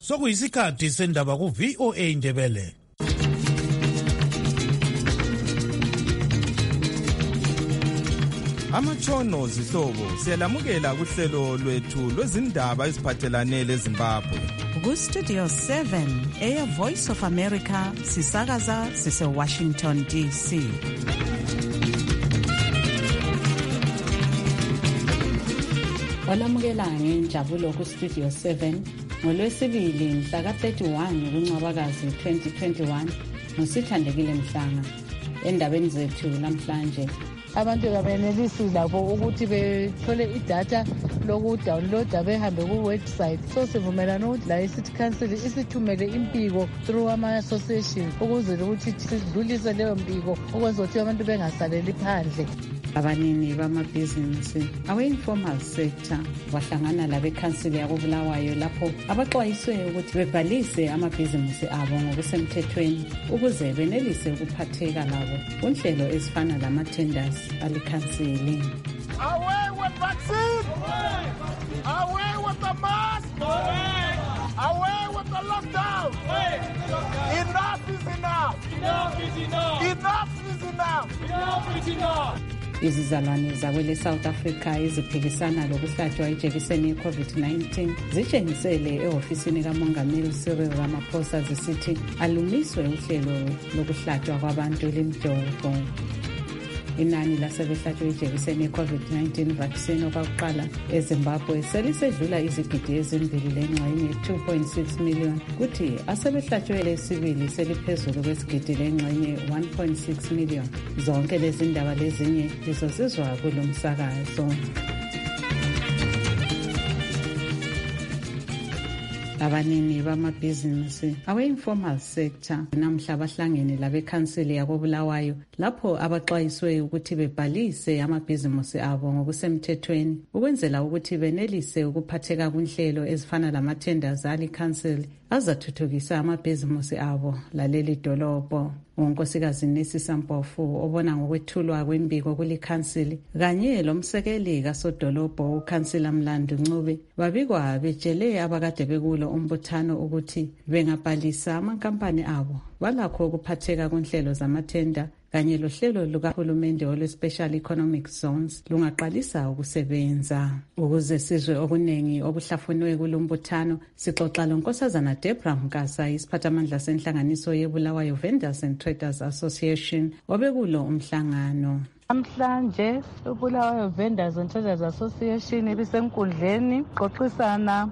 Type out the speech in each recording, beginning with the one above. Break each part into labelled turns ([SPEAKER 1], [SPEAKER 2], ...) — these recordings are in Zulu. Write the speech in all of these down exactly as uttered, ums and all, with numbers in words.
[SPEAKER 1] Sokuyisikhathi sendaba ku V O A Indebele.
[SPEAKER 2] Amatshono zihlobo siyalamukela kuhlelo lwethu lwezindaba eziphathelane leZimbabwe.
[SPEAKER 3] Ku Studio seven Air Voice of America sisakaza sise Washington D C.
[SPEAKER 4] Olamukela ngenjabulo ku Studio seven ngolwesibili mhla ka thirty-one kuNcwabakazi twenty twenty-one nosithandekile Mhlanga. Endabeni zethu namhlanje,
[SPEAKER 5] abantu abenelisi labo ukuthi bethole idatha lokudownloada behambe ku website. So sivumelana ukuthi la City Council isithumele impiko through ama association ukuze ukuthi sidlulise leyo mpiko ukwenza ukuthi abantu bengasaleli phandle.
[SPEAKER 4] Abanini bamabhizinisi awe-informal sector bahlangana labekhansili yakobulawayo lapho abaxwayiswe ukuthi bebhalise amabhizinisi abo ngokusemthethweni ukuze benelise ukuphatheka labo kunhlelo ezifana lama-tenders alikhansili.
[SPEAKER 6] Away with vaccine! Away with the mask! Away with the lockdown! Enough is enough! Enough is enough! Enough is enough! Enough is enough!
[SPEAKER 4] Izizalwane zakwele South Africa eziphikisana lokuhlatshwa ijekiseni ye-COVID nineteen zitshengisele ehofisini kaMongameli Cyril Ramaphosa zisithi alumiswe uhlelo lokuhlatshwa kwabantu lemjovo. Inani lasebehlatshwe ijekiseni ye-COVID nineteen vaccine okwakuqala eZimbabwe selisedlula izigidi ezimbili lengxenye two point six million, kuthi asebehlatshwe lesibili seliphezulu kwesigidi lengxenye one point six million. Zonke lezi ndaba lezinye lizosizwa kulo msakazo. Abanini bamabhizinisi awe-informal sector namhla bahlangene labekhansili yakobulawayo lapho abaxwayiswe ukuthi bebhalise amabhizinisi abo ngokusemthethweni ukwenzela ukuthi benelise ukuphatheka kunhlelo ezifana lama-tenders alikhansili azathuthukisa amabhizinisi abo laleli dolobho. Unkosikazi Nesisa Mpofu obona ngokwethulwa kwembiko kulikhansili kanye lomsekeli kasodolobho ukhansila Mlando Ncube babikwa betshele abakade bekulo umbuthano ukuthi bengabhalisa amankampani abo balakho ukuphatheka kunhlelo zamathenda kanye lohlelo lukahulumende olwe-Special Economic Zones lungaqalisa ukusebenza. Ukuze sizwe okunengi obuhlafunwe kulombuthano, sixoxa lonkosazana Debra Mkasa, isiphathamandla senhlanganiso yeBulawayo Vendors and Traders Association, obekulo umhlangano.
[SPEAKER 5] Namhlanje uBulawayo Vendors and Traders Association ibisenkundleni xoxisana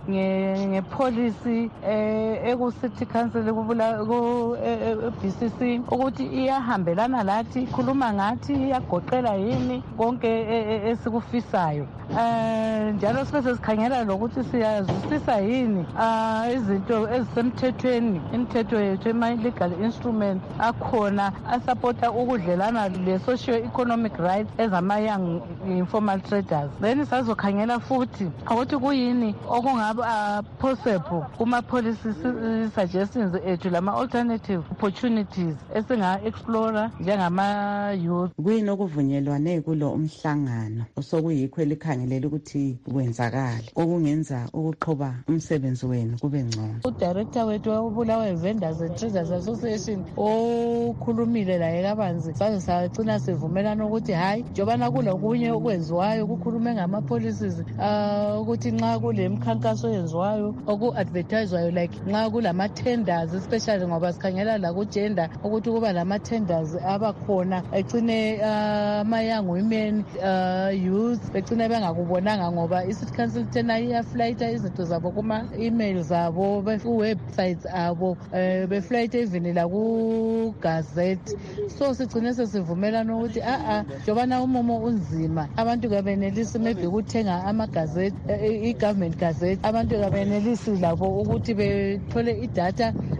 [SPEAKER 5] ngepolicy eku City Council ku B C C ukuthi iyahambelana lathi, ikhuluma ngathi iyagoqela yini konke esikufisayo. Eh njalo sibe sikhangela lokuthi siyazwisisa yini izinto ezisemthethweni, imithetho yethu ema-legal instruments akhona asupporta ukudlelana le socio economic rights ezama-young informal traders. Then sazokhangela futhi ukuthi kuyini okungaba possible kuma-policy suggestions ethu lama-alternative opportunities esinga-explora njengama-youth.
[SPEAKER 4] Kuyini okuvunyelwane kulo umhlangano osokuyikho elikhangelela ukuthi kwenzakala okungenza ukuqhoba umsebenzi wenu kube ngcono?
[SPEAKER 5] Udirector wethu wabulawayo Vendors and Traders Association okhulumile laye kabanzi saze sagcina sivumelana ukuthi hayi njobana kulokunye okwenziwayo kukhulume ngama-policies ukuthi nxa kule mkhankaso yenziwayo oku-advertisewayo like nxa kulama-tenders especially ngoba sikhangela la ku-gender ukuthi kuba lama-tenders abakhona ecine ama-young women youth becine bengakubonanga ngoba i-City Council tena iyaflayita izinto zabo kuma-email zabo ku-websites abo beflayita even la ku-gazette. So sigcine sesivumelana ukuthi a-a njobana umumo unzima abantu kabenelisi maybe ukuthenga amagazette i-government gazette, abantu kabenelisi labo ukuthi bethole idatha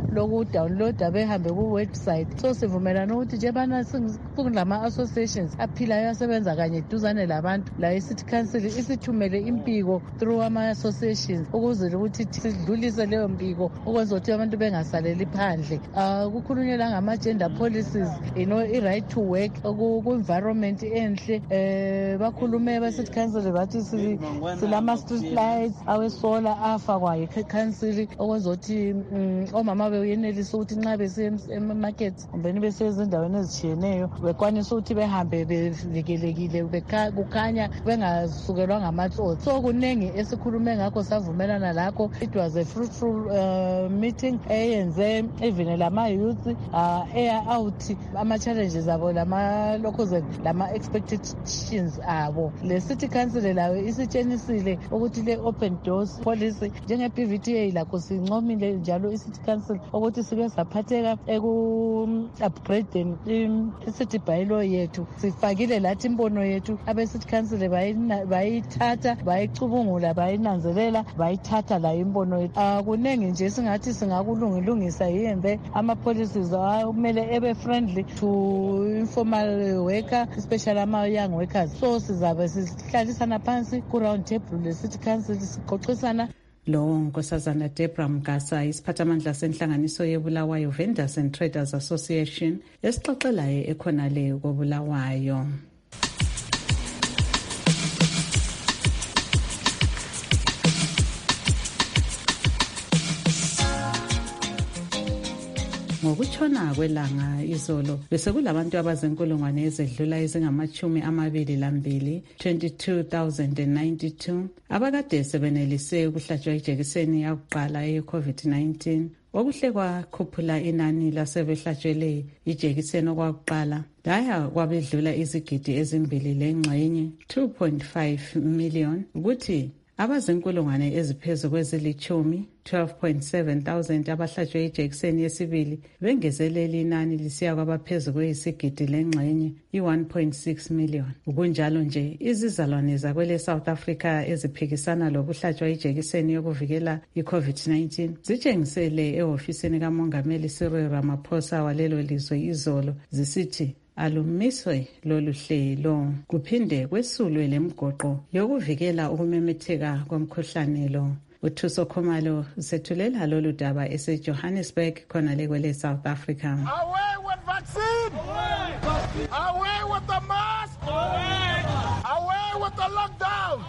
[SPEAKER 5] lokudownloada behambe ku-website. So sivumelana ukuthi njebana kulama associations aphilayo asebenza kanye duzane labantu la i-city council isithumele impiko through ama-associations ukuze ukuthi sidlulise leyo mpiko ukwenza ukuthi abantu bengasaleli phandle. Uh, kukhulunywe la ngama-gender policies, you know, i-right to work, ku-environment enhle. Eh, bakhulume ba-city council bathi silama-street lights awesola afakwayo i-council okwenza ukuthi omama beyenelisa ukuthi nxa besiye ema-market kumbeni besiye ezindaweni ezitshiyeneyo bekwanisa ukuthi behambe bevikelekile kukhanya bengasukelwa ngamatsotsi. So kunengi esikhulume ngakho savumelana lakho. It was a fruitful uh, meeting eyenze even lama-youth uh, air out ama-challenges abo lama-locals lama-expectations abo. Le city council layo isitshenisile ukuthi le-open doors policy njenge-P V T A lakho sincomile njalo i-city council ukuthi sike saphatheka eku-upgrading i-city bylaw yethu. Sifakile lathi imbono yethu abe-city council bayithatha bayicubungula bayinanzelela bayithatha la imbono yethu. Uh, kunengi nje singathi singakulungilungisa yenze ama-policies kumele ebe-friendly to informal worker, especially ama-young workers. So sizabe sihlalisana phansi ku-round table le-city council siqoqisana.
[SPEAKER 4] Lo Nkosazana Deborah Mgasa isiphathamandla senhlanganiso yeBulawayo Vendors and Traders Association esixoxelayo ekhonale koBulawayo. Ngokutshona kwelanga izolo bese kulabantu abazenkulungwane ezedlula ezingamachumi amabili lambili twenty-two thousand ninety-two abakade sebenelise ukuhlatshwa ijekiseni yakuqala ye-COVID nineteen. Okuhle kwakhuphula inani lasebehlatshwele ijekiseni okwakuqala laya kwabedlula izigidi ezimbili lengxenye two point five million ukuthi abazenkulungwane eziphezu kwezilichumi twelve point seven thousand abahlatshwe ijekiseni yesibili bengezelele inani lisiya kwabaphezu kweyisigidi lengxenye i-one point six million. Kunjalo nje izizalwane zakwele South Africa eziphikisana lokuhlatshwa ijekiseni yokuvikela i-COVID nineteen zitshengisele ehofisini kaMongameli Cyril Ramaphosa walelo lizwe izolo zisithi alumiswe lolu hlelo kuphinde kwesulwe lemgoqo yokuvikela ukumemetheka komkhuhlane lo. Uthuso Khumalo sethulela lolu daba eseJohannesburg khona lekwele South Africa.
[SPEAKER 6] Away with vaccine! Away, away with the mask! Away, away with the lockdown!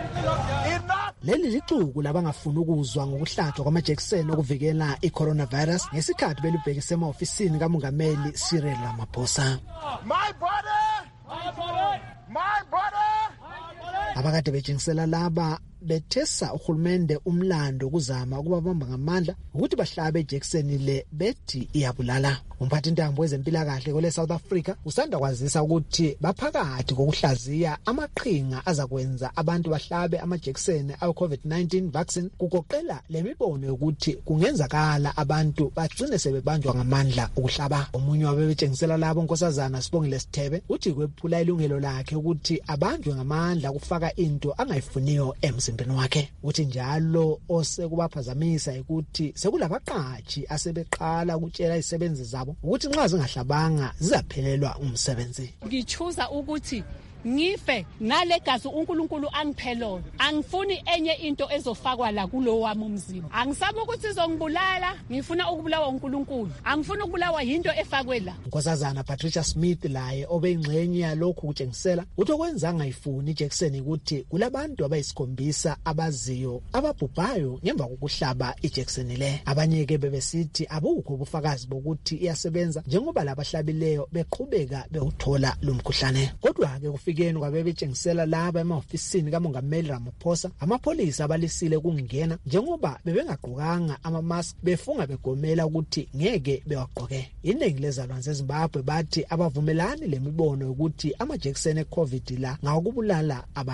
[SPEAKER 6] Enough!
[SPEAKER 7] Leli lixuku labangafuna ukuzwa ngokuhlatshwa kwamajekiseni okuvikela i-coronavirus ngesikhathi belibhekise ema-ofisini kaMongameli Cyril Ramaphosa.
[SPEAKER 6] My body! My body! My body!
[SPEAKER 7] Abakade betshengisela laba bethesa uhulumende umlando ukuzama ukubabamba ngamandla ukuthi bahlabe ijekiseni le bethi iyabulala. Umphathi intambo wezempilakahle kwele South Africa usanda kwazisa ukuthi baphakathi kokuhlaziya amaqhinga azakwenza abantu bahlabe amajekiseni awe-COVID nineteen vaccine kugoqela lemibono ukuthi kungenzakala abantu bagcine sebebanjwa ngamandla ukuhlaba. Omunye wabebetshengisela labo Nkosazana Sibongile Sithebe uthi kwephula ilungelo lakhe ukuthi abanjwe ngamandla kufaka into angayifuniyo emzimbeni wakhe. Uthi njalo osekubaphazamisa ukuthi sekulabaqatshi asebeqala ukutshela izisebenzi zabo ukuthi nxa zingahlabanga zizaphelelwa umsebenzi.
[SPEAKER 8] Ngichuza ukuthi ngife nalegazi uNkulunkulu angiphelona. Angifuni enye into ezofakwa la kulo wami umzimba. Angisaba ukuthi izongibulala, ngifuna ukubulawa uNkulunkulu. Angifuni ukubulawa into efakwe la.
[SPEAKER 7] Nkosazana Patricia Smith laye obeyingxenye yalokhu kutshengisela uthi okwenza ngayifuni ijekiseni ukuthi kulabantu abayisikhombisa abaziyo ababhubhayo ngemva kokuhlaba ijekiseni le. Abanye ke bebesithi abukho ubufakazi bokuthi iyasebenza njengoba labahlabileyo beqhubeka bewuthola lo mkhuhlane. Kodwa ke fikeni kwabebetshengisela laba ema-ofisini kaMongameli Ramaphosa amapholisa abalisile kungena njengoba bebengagqokanga ama-mask befunga begomela ukuthi ngeke bewagqoke. Iningi lezalwane zeZimbabwe bathi abavumelani lemibono ukuthi amajekiseni e-COVID la ngawokubulala abantu.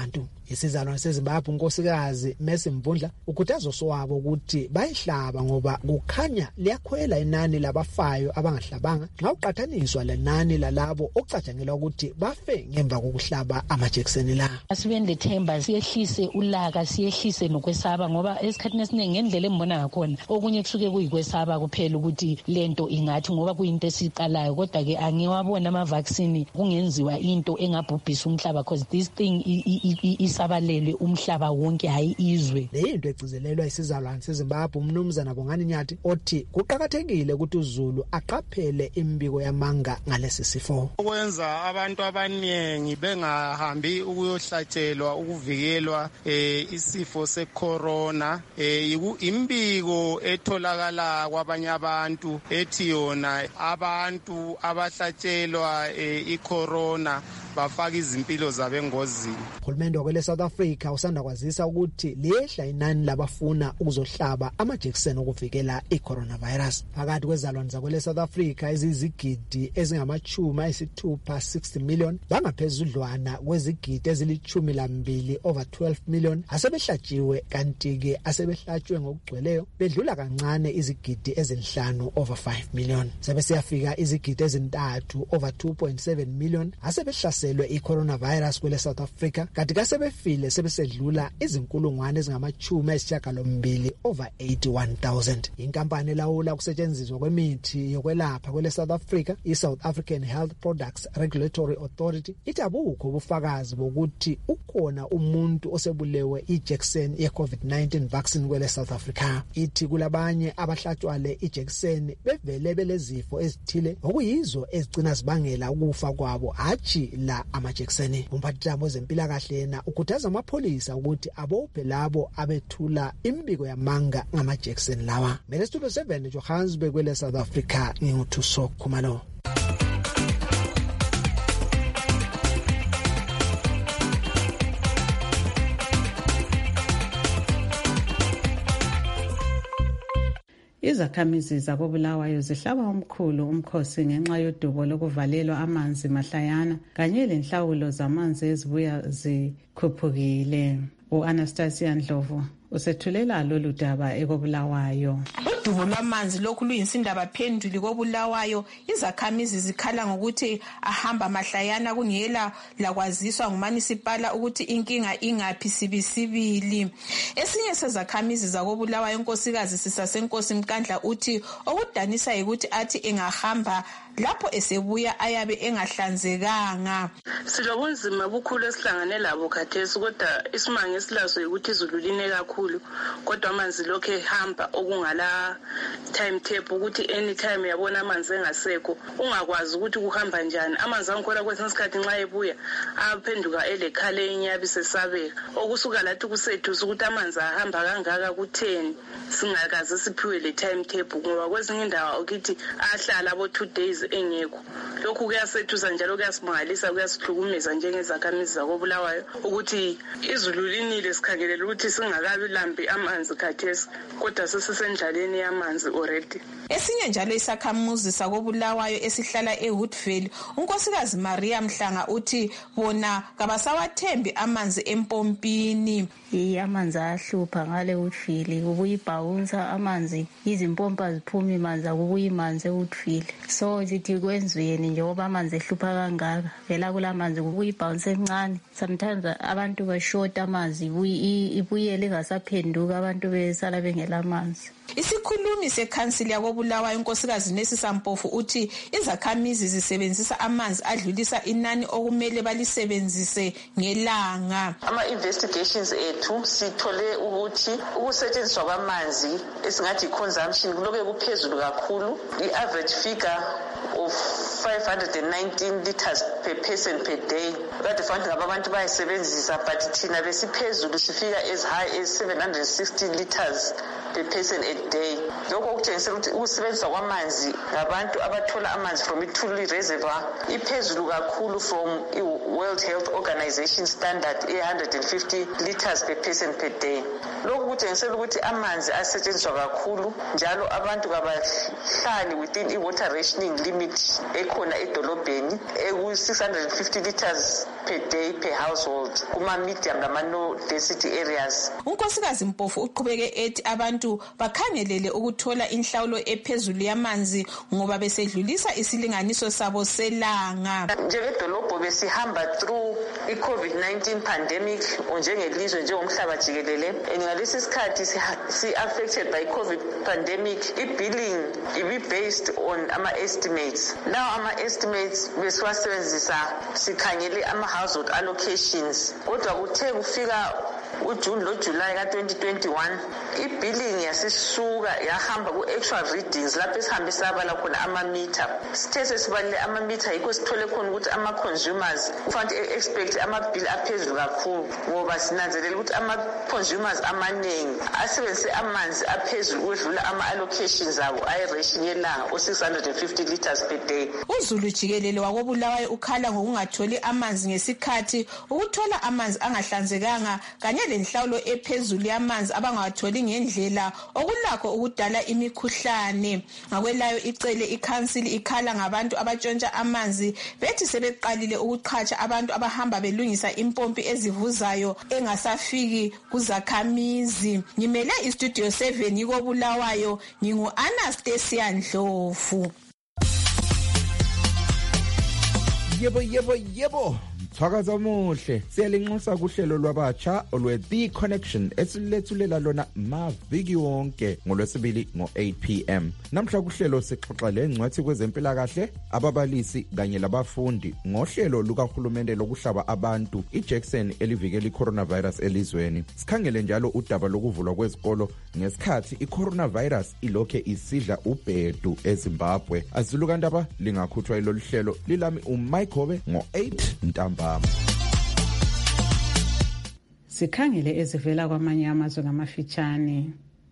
[SPEAKER 7] Isizalwane seZimbabwe unkosikazi Mercy Mvundla ukhuthaza osowabo ukuthi bayihlaba ngoba kukhanya liyakhwela inani labafayo abangahlabanga nxa uqathaniswa lenani lalabo okucatshangelwa ukuthi bafe ngemva kokuhlaba amajekiseni la.
[SPEAKER 5] Asibende themba siyehlise ulaka siyehlise nokwesaba ngoba esikhathini esiningi ngendlela embona ngakhona okunye kusuke kuyikwesaba kuphela ukuthi lento ingathi ngoba kuyinto esiqalayo kodwa ke angiwabona ama vaccine kungenziwa into engabhubhisa umhlaba because this thing isabalele umhlaba wonke hayi izwe.
[SPEAKER 7] Le into egcizelelwa isizalwane seZimbabwe umnumzana Bongani Nyathi othi kuqhakathekile ukuthi uZulu aqaphele imbiko yamanga ngalesi sifo.
[SPEAKER 6] Ukwenza abantu abaningi bengahambi ukuyohlatshelwa ukuvikelwa eh, isifo secorona eh, imbiko etholakala kwabanye abantu ethi yona abantu abahlatshelwa eh, icorona bafaka izimpilo zabe engozini.
[SPEAKER 7] Uhulumende wakwele South Africa usanda kwazisa ukuthi lehla inani labafuna ukuzohlaba amajekiseni okuvikela i-coronavirus. Phakathi kwezalwane zakwele South Africa ezizigidi ezingamachumi ayisithupha sixty million bangaphezudlwana kwezigidi ezilichumi lambili over twelve million asebehlatshiwe kanti ke asebehlatshwe ngokugcweleyo bedlula kancane izigidi ezinhlanu over five million. Sebesiyafika izigidi ezintathu over two point seven million asebehlaselwe i-coronavirus kwele South Africa kanti kasebefile sebesedlula izinkulungwane ezingamachumi ayisishiyagalombili over eighty-one thousand. Inkampani elawula ukusetshenziswa kwemithi yokwelapha kwele South Africa i-South African Health Products Regulatory Authority ithi abukho ubufakazi bokuthi ukhona umuntu osebulewe ijekiseni ye-COVID nineteen vaccine kwele South Africa. Ithi kulabanye abahlatshwa le ijekiseni bevele belezifo ezithile okuyizo ezigcina zibangela ukufa kwabo hachi la amajekiseni. Umphathiswa wezempilakahle yena ukhuthaza amapholisa ukuthi abophe labo abethula imbiko yamanga ngamajekiseni lawa. Mele Studio seven Johannesburg kwele South Africa nguthuso Khumalo.
[SPEAKER 4] Izakhamizi zakobulawayo zihlaba omkhulu umkhosi ngenxa yodubo lokuvalelwa amanzi mahlayana kanye lenhlawulo zamanzi ezibuya zikhuphukile. U-Anastasia Ndlovu usethulela lolu daba ekobulawayo.
[SPEAKER 9] Udubo lwamanzi lokhu luyisindaba phenduli kobulawayo. Izakhamizi zikhala ngokuthi ahamba mahlayana kungela lakwaziswa ngumanisipala ukuthi inkinga ingaphi sibisibili. Esinye sezakhamizi zakobulawayo unkosikazi Sisasenkosi Mkandla uthi okudanisa ukuthi athi engahamba lapho esebuya ayabe engahlanzekanga.
[SPEAKER 10] Silobunzima bukhulu esihlangane labo khathesi kodwa isimanga esilazo ukuthi izulu line kakhulu kodwa amanzi lokho ehamba okungala timetable ukuthi anytime yabona amanzi engasekho ungakwazi ukuthi kuhamba njani. Amanzi angikhona kwesinye isikhathi nxa ebuya aphenduka elekhale enyabi sesabeka okusuka lathi kusethu ukuthi amanzi ahamba kangaka ku-ten singakaze siphiwe le timetable ngoba kwezinye indawo ukuthi ahlala abo two days engekho. Lokhu kuyasethusa njalo kuyasimangalisa kuyasihlukumeza njengezakhamizi zakobulawayo ukuthi izulu linile sikhangelela ukuthi singakabi lambi amanzi khathesi kodwa sesisendlaleni yamanzi already.
[SPEAKER 9] Esinye njalo isakhamuzi sakobulawayo esihlala eWoodville unkosikazi Maria Mhlanga uthi bona kabasawathembi amanzi empompini.
[SPEAKER 11] Amanzi ahlupha ngale Woodville kubuyibhawunsa amanzi izimpompa ziphuma amanzi akubuyi manzi eWoodville. So zithi kwenzweni njengoba amanzi ehlupha kangaka vela kulamanzi kubuyibhawunsa encane. Sometimes abantu bashort amanzi ibuyele ngasaphenduka abantu besala bengela amanzi.
[SPEAKER 9] Isikhulumi sekhansili yakobulawayo unkosikazi Nesi Sampofu uthi izakhamizi zisebenzisa amanzi adlulisa inani okumele balisebenzise ngelanga.
[SPEAKER 10] Ama investigations ethu sithole ukuthi ukusetshenziswa kwamanzi esingathi consumption kuloke kuphezulu kakhulu. The average figure of five hundred nineteen liters per person per day. Kade fanele ngabantu bayisebenzisa but thina besiphezulu sifika as high as seven hundred sixty liters per person a day. Lokho kutshengisa ukuthi ukusebenzisa kwamanzi ngabantu abathola amanzi from iThuli reservoir iphezulu kakhulu from i-World Health Organization standard one hundred fifty liters per person per day. Lokho kutshengisa ukuthi amanzi asetshenziswa kakhulu njalo abantu kabahlali within i-water rationing limit ekhona edolobheni eku six hundred fifty liters
[SPEAKER 12] per day per household kuma-medium lama-no density areas.
[SPEAKER 9] unkosikazi Mpofu uqhubeke ethi abantu bakhangelele ukuthola inhlawulo ephezulu yamanzi ngoba besedlulisa isilinganiso sabo selanga.
[SPEAKER 12] Njengedolobho besihamba through i-COVID nineteen pandemic njengelizwe njengomhlaba jikelele, ngalesi sikhathi si-affected by i-COVID pandemic, i-billing ibi-based on ama-estimates. Now ama-estimates besiwasebenzisa sikhangele ama-household allocations, kodwa kuthe kufika uJune lo July ka twenty twenty-one i-billing yasisuka yahamba ku-actual readings lapho esihambe sabala khona ama-meter. Sithe sesibalile ama-meter yikho sithole khona ukuthi ama-consumers kufanele expect ama-bill aphezulu kakhulu ngoba sinanzelela ukuthi ama-consumers amaningi asebenzise amanzi aphezulu ukudlula ama-allocations abo ayi-ration yelanga o-six hundred fifty litres per day.
[SPEAKER 9] uZulu jikelele wakobulawayo ukhala ngokungatholi amanzi ngesikhathi, ukuthola amanzi angahlanzekanga kanye lenhlawulo ephezulu yamanzi abangawatholi ngendlela okulakho ukudala imikhuhlane. Ngakwelayo icele ikhansili ikhala ngabantu abatshontsha amanzi bethi sebeqalile ukuqhatsha abantu abahamba belungisa impompi ezivuzayo engasafiki kuzakhamizi. Ngimele istudio seven yikobulawayo, ngingu-Anastasia Ndlovu.
[SPEAKER 2] Yebo yebo yebo. Thakaza muhle, siyalinxusa kuhlelo lwabatsha olwe The Connection esilethulela lona maviki wonke ngolwesibili ngo eight p m. Namhla kuhlelo sixoxa lengcwathi kwezempilakahle, ababalisi kanye labafundi ngohlelo lukahulumende lokuhlaba abantu iJackson elivikela iCoronavirus elizweni. Sikhangele njalo udaba lokuvulwa kwezikolo ngesikhathi iCoronavirus ilokhe isidla ubhedu eZimbabwe. Azilukandaba lingakhuthwa ilolu hlelo lilami uMike ngo eight ntamba.
[SPEAKER 4] Sikhangele ezivela kwamanye amazwe ngamafitshane.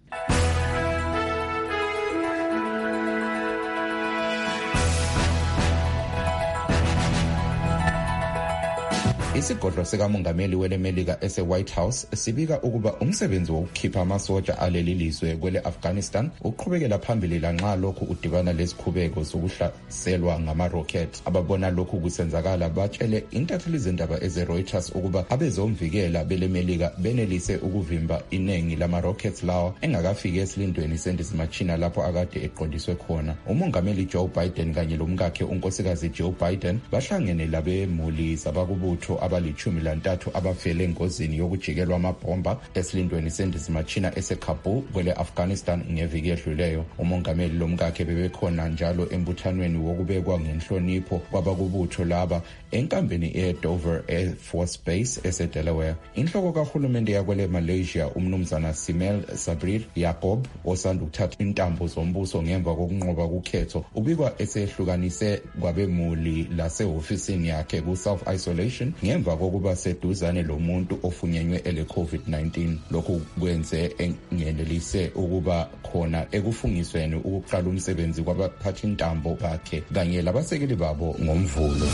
[SPEAKER 13] Isigodlo sikamongameli welemelika ese-White House sibika ukuba umsebenzi wokukhipha amasoja aleli lizwe kwele Afghanistan uqhubekela phambili lanxa lokhu udibana lesikhubeko sokuhlaselwa ngama-rocket. Ababona lokhu kusenzakala batshele intatheli zendaba eze-Reuters ukuba abezomvikela belemelika benelise ukuvimba iningi lama-rockets lawa engakafiki esilindweni sendizimachina lapho akade eqondiswe khona. Umongameli Joe Biden kanye lomkakhe unkosikazi Joe Biden bahlangene labemuli zabakubutho abalichumi lantathu abafele engozini yokujikelwa amabhomba esilindweni sendizimachina eseKabul kwele Afghanistan ngeviki edluleyo. Umongameli lomkakhe bebekhona njalo embuthanweni wokubekwa ngenhlonipho kwabakubutho laba enkambeni eDover Air Force Base eseDelaware. Inhloko kahulumende yakwele Malaysia umnumzana Simel Sabri Yaakob osanda ukuthatha intambo zombuso ngemva kokunqoba kukhetho ubikwa esehlukanise kwabemuli lasehofisini yakhe ku-self isolation ngemva kokuba seduzane lomuntu ofunyenywe ele COVID nineteen. Lokhu kwenze engenelise ukuba khona ekufungisweni ukuqala umsebenzi kwabaphathi intambo bakhe kanye labasekeli babo ngomvulo.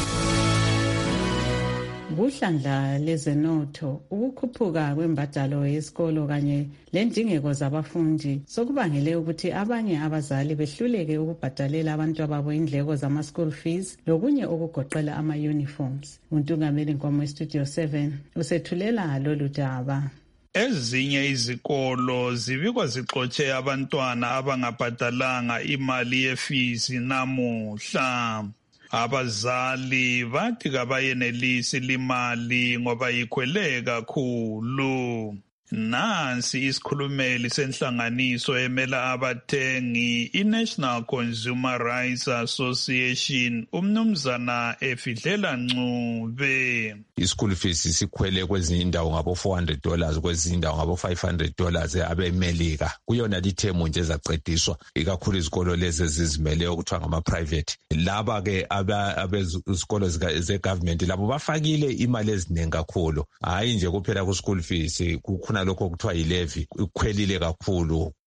[SPEAKER 4] Kuhlandla lezenotho, ukukhuphuka kwembadalo yesikolo kanye lendingeko zabafundi sokubangele ukuthi abanye abazali behluleke ukubhadalela abantu ababo indleko zama-school fees lokunye okugoqela ama-uniforms. Untungameli Nkomo Studio seven usethulela lolu daba.
[SPEAKER 14] Ezinye izikolo zibikwa zixotshe abantwana abangabhadalanga imali yefizi namuhla. Abazali bathi kabayenelisi limali ngoba ikhwele kakhulu. Nansi isikhulumeli senhlanganiso emela abathengi iNational Consumer Rights Association umnumzana Efidlela Ncube.
[SPEAKER 15] I-school fees sikhwele kwezinye indawo ngabo four hundred dollars kwezinye indawo ngabo five hundred dollars abemelika. Kuyona lithemu nje ezacediswa ikakhulu izikolo lezi ezizimeleyo okuthiwa ngama-private. Laba ke abezikolo ze-government labo bafakile imali eziningi kakhulu. Hayi nje kuphela ku-school fees kukhona lokho kuthiwa yi-levy ikhwelile kakhulu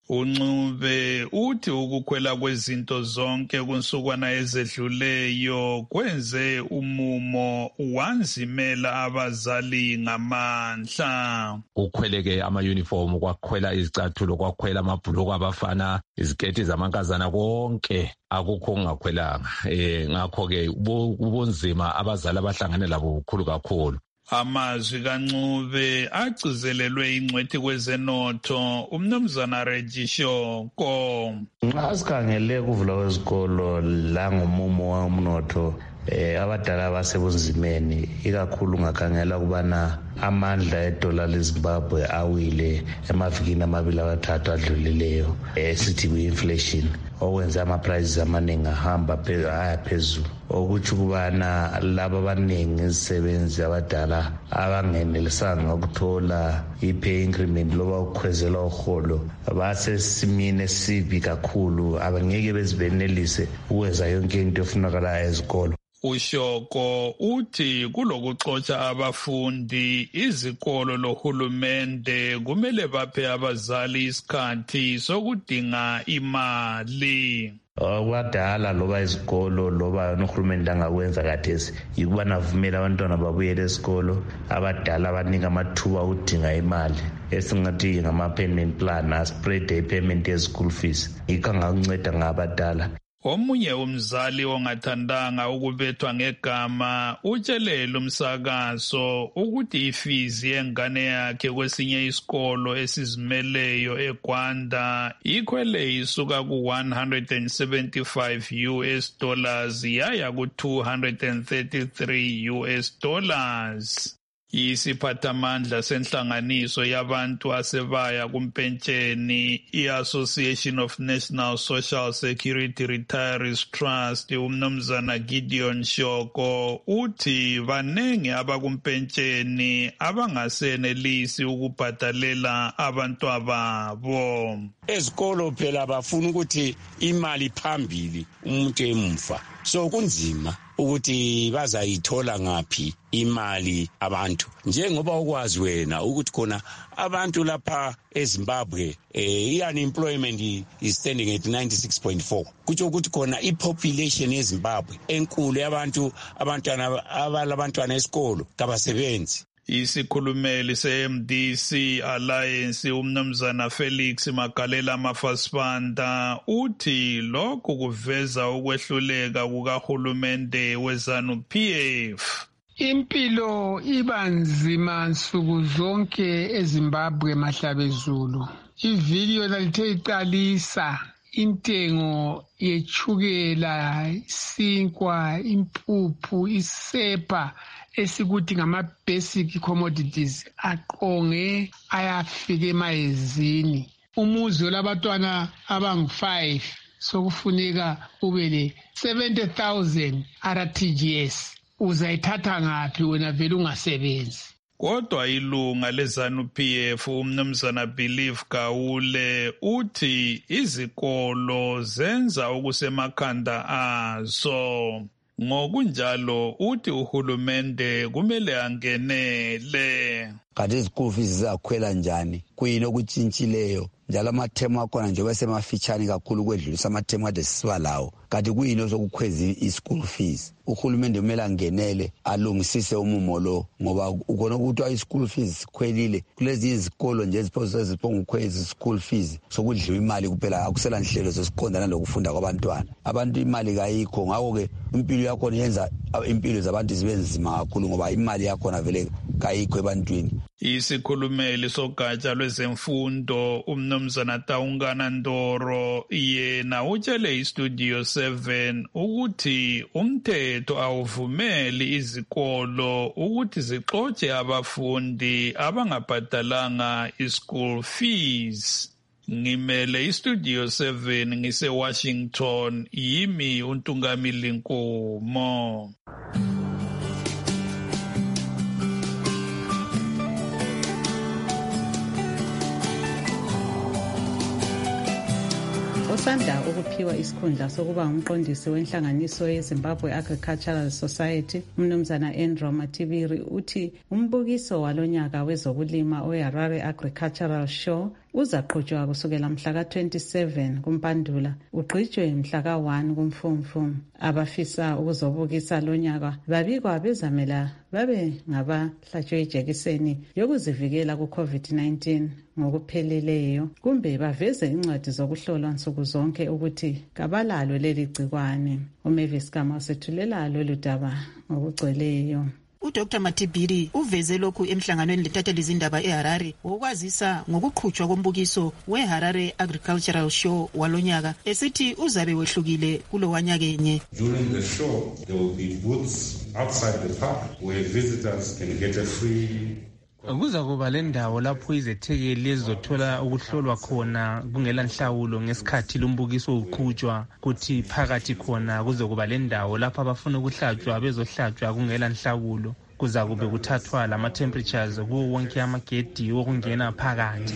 [SPEAKER 14] uNcube uthi ukukhwela kwezinto zonke kunsukwana ezedluleyo kwenze umumo wanzimela abazali ngamandla.
[SPEAKER 15] Kukhweleke ama-uniform, kwakhwela izicathulo, kwakhwela amabhulukwe abafana, iziketi zamankazana, konke akukho kungakhwelanga. Eh ngakho-ke ubunzima abazali abahlangane labo bukhulu kakhulu.
[SPEAKER 14] Amazwi kaNcube agcizelelwe ingcwethi kwezenotho umnumzana Regishoko.
[SPEAKER 16] Nxa sikhangele ukuvula kwezikolo la ngomumo womnotho eh abadala basebunzimeni, ikakhulu ngakhangela kubana amandla edola leZimbabwe awile emavikini amabili abathathu adlulileyo, esithi ku-inflation, okwenza ama-prices amaningi ahamba aya phezulu, okutsho ukubana laba abaningi izisebenzi abadala abangenelisanga ukuthola i-pay increment loba ukukhwezela uholo basesimeni esibi kakhulu, abangeke bezibenelise ukwenza yonke into efunakalayo ezikolo.
[SPEAKER 14] uShoko uthi kulokuxotsha abafundi, izikolo lohulumende kumele baphe abazali isikhathi sokudinga imali.
[SPEAKER 16] Okwadala loba izikolo loba nohulumende angakwenza kathesi yikuba navumela abantwana babuyele esikolo, abadala abaningi amathuba okudinga imali esingathi ngama-payment plan, a-spread i-payment ye-school fees, yikho angakunceda ngabadala.
[SPEAKER 14] Omunye umzali ongathandanga ukubethwa ngegama utshelela umsakazo ukuthi ifizi yengane yakhe kwesinye isikolo esizimeleyo eGwanda ikhwele isuka ku one hundred seventy-five U S dollars yaya ku two hundred thirty-three U S dollars. Isiphathamandla senhlanganiso yabantu asebaya kumpentsheni i-Association of National Social Security Retirees Trust umnumzana Gideon Shoko uthi banengi abakumpentsheni abangasenelisi ukubhadalela abantwababo.
[SPEAKER 17] Ezikolo phela bafuna ukuthi imali phambili umuntu emfa, so kunzima ukuthi bazayithola ngaphi imali abantu, njengoba ukwazi wena ukuthi khona abantu lapha eZimbabwe eh i-unemployment is standing at ninety-six point four, kutsho ukuthi khona i-population yeZimbabwe enkulu yabantu abantwana abalabantwana esikolo kabasebenzi.
[SPEAKER 14] Isikhulumeli se-M D C Alliance umnumzana Felix Magalela Mafasibanda uthi lokhu kuveza ukwehluleka kukahulumende weZANU-P F.
[SPEAKER 18] Impilo iba nzima nsuku zonke eZimbabwe mahlabezulu. Ividiyo lalithe iqalisa intengo yechukela, isinkwa, impuphu, isepa esikuthi ngama-basic commodities aqonge ayafika emayezini. Umuzi olabantwana abangu-five sokufuneka ube le seventy thousand R T G S. Uzayithatha ngaphi wena vele ungasebenzi?
[SPEAKER 14] Kodwa ilunga leZANU-P F umnumzana Believe Gawule uthi izikolo zenza okusemakhanda azo. Ngokunjalo uthi uhulumende kumele angenele.
[SPEAKER 19] Kanti izikolo fees zizakhwela njani? Kuyini okutshintshileyo? Njalo amathemu akhona njengoba semafitshane kakhulu kwedlulisa amathemu ade sisiba lawo. Kanti kuyini osokukhweza i-school fees? Uhulumende kumele angenele alungisise umumo lo, ngoba ukona ukuthi i-school fees sikhwelile kulezi izikolo nje eziphosa eziphonga ukukhweza i-school fees sokudliwa imali kuphela, akusela nhlelo zesiqondana lokufunda kwabantwana. Abantu imali kayikho, ngakho ke impilo yakho yenza impilo zabantu zibe nzima kakhulu ngoba imali yakho vele kayikho ebantwini.
[SPEAKER 14] Isikhulumeli sogatsha lwezemfundo umnumzana Taungana Ndoro yena utshele iStudio seven ukuthi umthetho awuvumeli izikolo ukuthi zixotshe abafundi abangabhadalanga i-school fees. Ngimele iStudio seven ngise Washington, yimi uNtungamili Nkomo.
[SPEAKER 4] Usanda ukuphiwa isikhundla sokuba umqondisi wenhlanganiso yeZimbabwe Agricultural Society, umnumzana Andrew Matibiri uthi umbukiso walonyaka wezokulima oHarare Agricultural Show uzaqhutshwa kusukela mhla ka twenty-seven kuMpandula ugqitshwe mhla ka one kuMfumfu. Abafisa ukuzobukisa lonyaka babikwa bezamela babe ngabahlatshwe ijekiseni yokuzivikela ku-COVID nineteen ngokupheleleyo kumbe baveze incwadi zokuhlolwa nsuku zonke ukuthi kabalalo leli gcikwane. uMavis Kama usethulela lolu daba ngokugcweleyo.
[SPEAKER 20] uDr Matibiri uveze lokhu emhlanganweni letathelizindaba eHarare wokwazisa ngokuqhutshwa kombukiso weHarare Agricultural Show walonyaka esithi uzabe wehlukile kulo wanyakenye.
[SPEAKER 21] During the show there will be booths outside the park where visitors can get a free
[SPEAKER 22] kuza kuba lendawo lapho izethekeli ezizothola ukuhlolwa khona kungela nhlawulo ngesikhathi lumbukiso uqhutshwa, kuthi phakathi khona kuzokuba lendawo lapho abafuna ukuhlatshwa bezohlatshwa kungela nhlawulo. Kuza kube kuthathwa lama temperatures kuwo wonke amagedi okungena phakathi.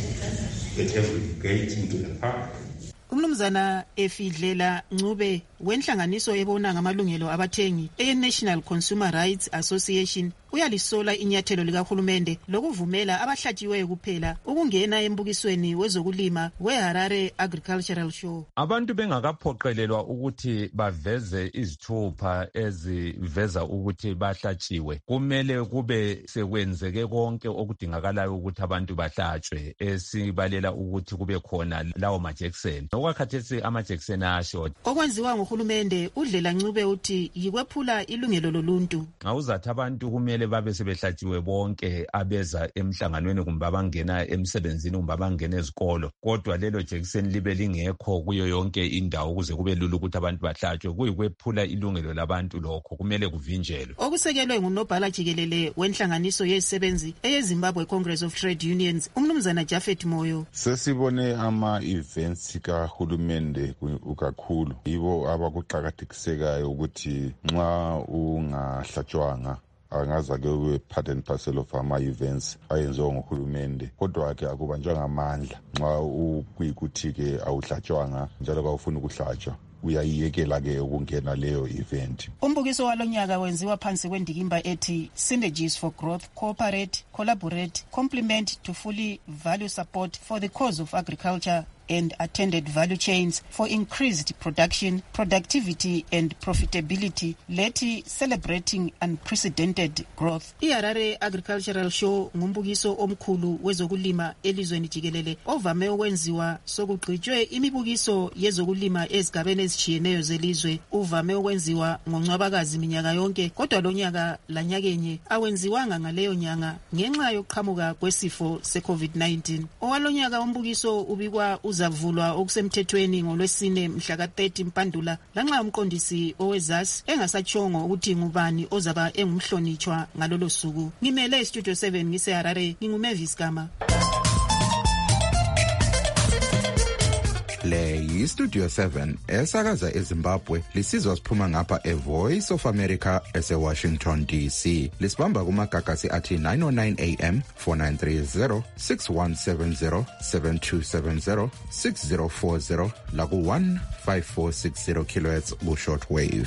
[SPEAKER 20] Umnumzana Efidlela Ncube wenhlanganiso ebona ngamalungelo abathengi e-National Consumer Rights Association uyalisola inyathelo likahulumende lokuvumela abahlatshiweyo kuphela ukungena embukisweni wezokulima weHarare Agricultural Show.
[SPEAKER 15] Abantu bengakaphoqelelwa ukuthi baveze izithupha eziveza ukuthi bahlatshiwe, kumele kube sekwenzeke konke okudingakalayo ukuthi abantu bahlatshwe, esibalela ukuthi kube khona lawo majekiseni. Okwakhathesi amajekiseni ayashoda.
[SPEAKER 20] Okwenziwa nguhulumende uDlela Ncube uthi yikwephula ilungelo loluntu.
[SPEAKER 15] Ngawuzathi abantu kumele babe sebehlatshiwe bonke abeza emhlanganweni kumbe abangena emsebenzini kumbe abangena ezikolo, kodwa lelo jekiseni libe lingekho kuyo yonke indawo ukuze kube lula ukuthi abantu bahlatshwe. Kuyikwephula ilungelo labantu, lokho kumele kuvinjelwe.
[SPEAKER 20] Okusekelwe ngunobhala jikelele wenhlanganiso yezisebenzi eyeZimbabwe Congress of Trade Unions umnumzana Jafet Moyo.
[SPEAKER 23] Sesibone ama-events kahulumende kakhulu, yibo abakuqakathekisekayo ukuthi nxa ungahlatshwanga angaza ke we part and parcel of ama-events ayenziwa nguhulumende, kodwa-ke akubanjwa ngamandla nxa ukuyikuthi-ke awuhlatshwanga njalo kawufuna ukuhlatshwa uyayiyekela-ke ukungena leyo event.
[SPEAKER 20] Umbukiso walonyaka wenziwa phansi kwendikimba ethi Synergies for Growth, Cooperate, Collaborate, Complement to Fully Value Support for the Cause of Agriculture and Attended Value Chains for Increased Production, Productivity and Profitability, leti Celebrating Unprecedented Growth. iHarare Agricultural Show ngumbukiso omkhulu wezokulima elizweni jikelele ovame ukwenziwa sokugqitshwe imibukiso yezokulima ezigabeni ezitshiyeneyo zelizwe. Uvame ukwenziwa ngoNcwabakazi minyaka yonke, kodwa lonyaka lanyakenye awenziwanga ngaleyo nyanga ngenxa yokuqhamuka kwesifo se-COVID nineteen. Owalonyaka umbukiso ubikwa uzavulwa okusemthethweni ngolwesine mhla ka thirty Mpandula, lanxa umqondisi owezasi engasatshongo ukuthi ngubani ozaba engumhlonitshwa ngalolo suku. Ngimele Studio seven ngiseHarare, nginguMavis Kama.
[SPEAKER 2] Le yi-Studio seven esakaza eZimbabwe lisizwa siphuma ngapha e-Voice of America ese-Washington D C. Lisibamba kumagagasi athi nine oh nine A M, four nine three zero, six one seven zero, seven two seven zero, six zero four zero laku one five four six zero kilohertz ku-short wave.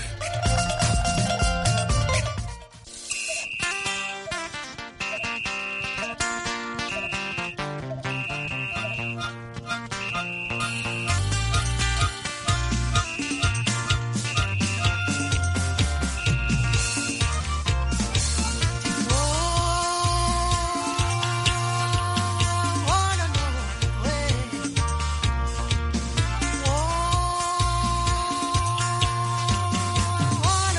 [SPEAKER 24] Oh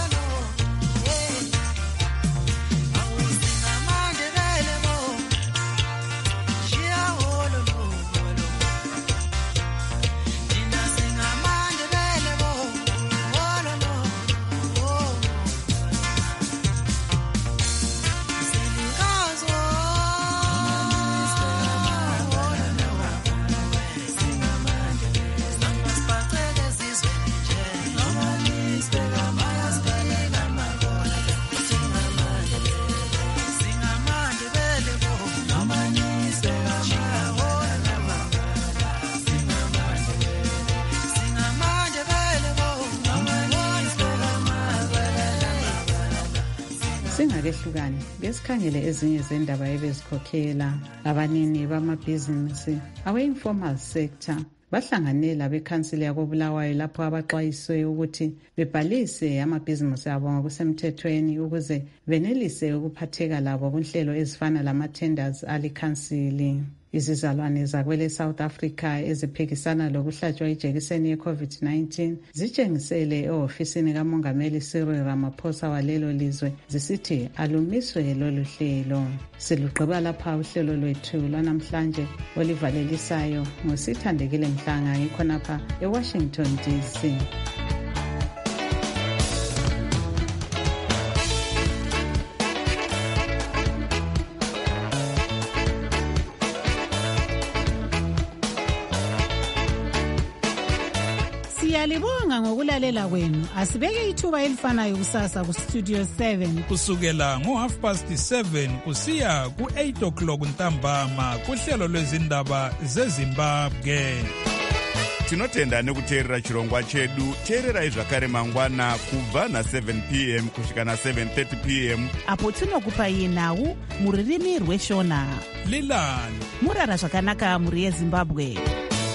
[SPEAKER 4] akehlukane besikhangele ezinye zendaba ebezikhokhela. Abanini bamabhizinisi awe-informal sector bahlanganela bekhansili yakobulawayo lapho abaxwayiswe ukuthi bebhalise amabhizinisi abo ngokusemthethweni ukuze benelise ukuphatheka labo kunhlelo ezifana lama-tenders alikhansili. Izizalwane zakwele South Africa eziphikisana lokuhlatshwa ijekiseni ye-COVID nineteen zitshengisele ehofisini kamongameli Cyril Ramaphosa walelo lizwe zisithi alumiswe lolu hlelo. Silugqiba lapha uhlelo lwethu lwanamhlanje olivalelisayo ngosithandekile Mhlanga ngikhonapha eWashington D C.
[SPEAKER 1] Siyalibonga ngokulalela kwenu. Asibeke ithuba elifanayo kusasa ku Studio seven
[SPEAKER 14] kusukela ngo half past seven kusiya ku eight o'clock ntambama kuhlelo lwezindaba zeZimbabwe.
[SPEAKER 3] Tinotenda nekuteerera chirongwa chedu. Teererai zvakare mangwana kubva na seven p m kusvika na seven thirty p m
[SPEAKER 1] apo tinokupai nhau muririmi rweshona.
[SPEAKER 14] Lilani
[SPEAKER 1] murara zvakanaka muri yeZimbabwe.